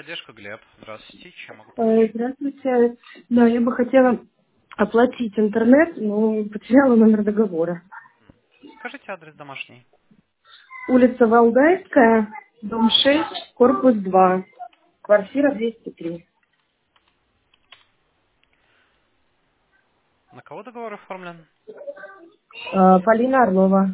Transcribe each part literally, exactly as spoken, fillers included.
Техподдержка, Глеб. Здравствуйте. Чем могу Э, помочь? Здравствуйте. Да, я бы хотела оплатить интернет, но потеряла номер договора. Скажите адрес домашний. Улица Валдайская, дом шесть, корпус два, квартира двести три. На кого договор оформлен? Э, Полина Орлова.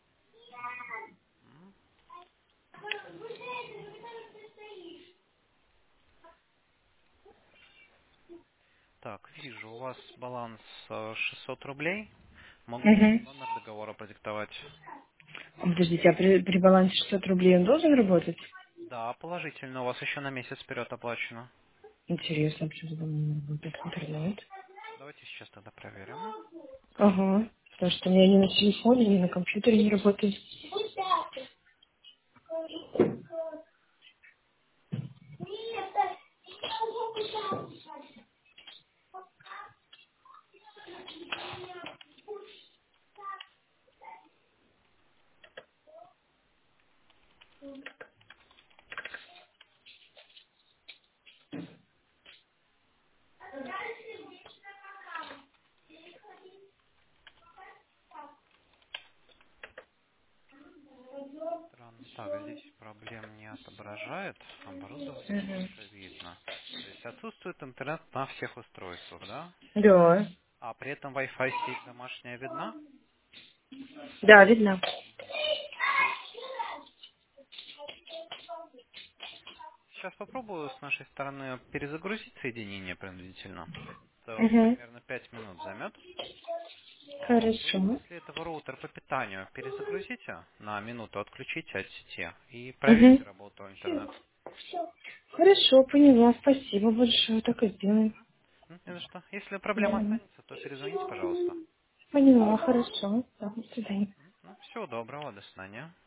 Так, вижу, у вас баланс э, шестьсот рублей. Могу вам Угу. номер договора продиктовать. Подождите, а при, при балансе шестьсот рублей он должен работать? Да, положительно. У вас еще на месяц вперед оплачено. Интересно, почему он не работает интернет? Давайте сейчас тогда проверим. Ага, потому что у меня ни на телефоне, ни на компьютере не работает. Странно. Так, здесь проблем не отображает. Оборудование Угу. только видно. То есть отсутствует интернет на всех устройствах, да? Да, А при этом Wi-Fi сеть домашняя видна? да, видно. Сейчас попробую с нашей стороны перезагрузить соединение принудительно. Это Угу. примерно пять минут займет. Вы Хорошо. после этого роутер по питанию перезагрузите на минуту, отключите от сети и Угу. проверьте работу интернета. Хорошо, поняла. Спасибо большое. Так и сделаем. М, Не за что. Если проблема Да. останется, то перезвоните, пожалуйста. Поняла, хорошо. Да, до свидания. М, Ну, всего доброго, до свидания.